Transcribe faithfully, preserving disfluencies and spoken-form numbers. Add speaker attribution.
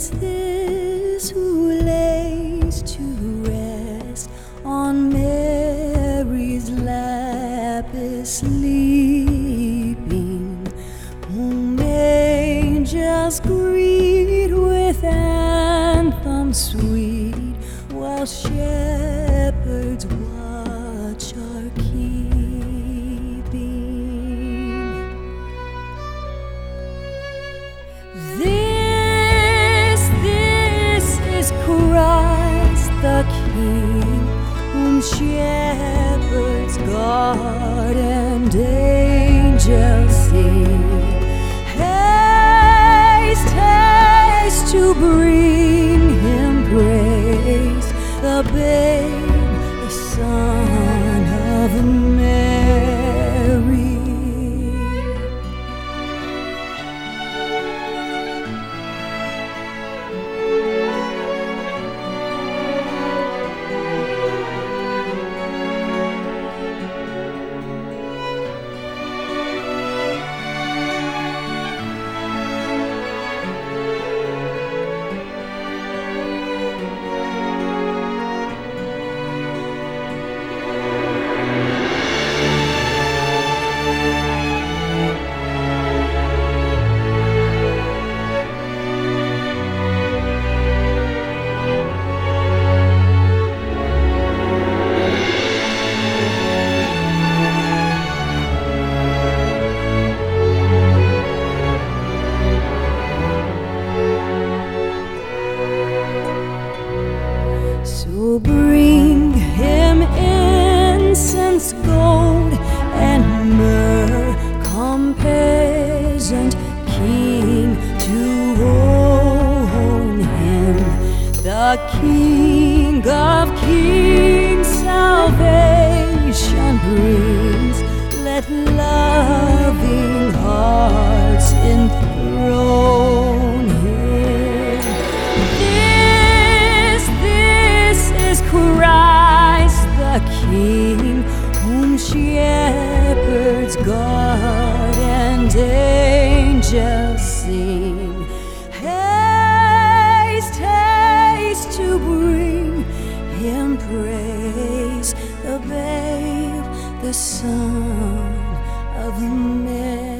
Speaker 1: is this who lays to rest on Mary's lap is sleeping, whom angels greet with anthems sweet, while shepherds watch are keeping? This, this is Christ the King, whom shepherds guard and angels sing. Haste, haste to bring him praise, the babe, the Son of Mary. So bring him incense, gold, and myrrh. Come, peasant king, to own him, the King of kings. Salvation brings. Let loving hearts enthrone him. Christ the King, whom shepherds guard and angels sing. Haste, haste to bring him praise, the babe, the Son of Mary.